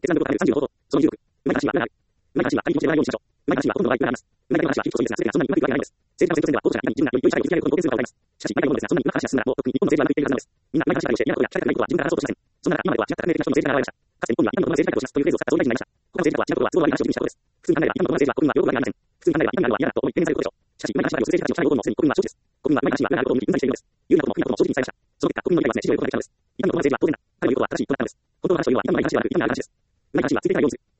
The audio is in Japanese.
決断力を高める35方法。その26。うまい話はうまい話は他人に気持ちで言わないようにしましょう。うまい話はほとんどの場合があります。うまい話は非常にですが、それがそんなにうまくいくわけがないのです。政治家の選挙戦では候補者がいかに自分がより良い社会を築き上げることに貢献するかを語ります。しかし、うまいものですが、そんなにうまく話が進んだらもう、特に日本の政治はうまくいっているはずなのです。みんなうまい話ばかりをして嫌なことや社会がないことは自分から話そうとしません。そんな中、今までは違った革命的な人の政治家が現れました。かつて日本には今のこの政治改革をしますというフレーズを使った総理大臣がいました。他の政治家とは違うことは都合の悪い話を耳にしたことです。普通に考えれば今のこの政治は国民は喜ぶわけがありません。普通に考えれば今のは嫌だと思い懸念されることでしょう。しかし、うまい話ばかりをする政治家たちをしたいこともすでに国民は承知です。国民はうまい話は無駄であることを見抜きうんざりしているのです。言うなことも不利なことも正直に伝えました。その結果、国民の理解は常に支持を得ることができたのです。今のこの政治は当然だ。彼の言うことは正しいとなったのです。本当の話を言うは今のうまい話ではなく、今のある話です。うまい話は続けてから用意する。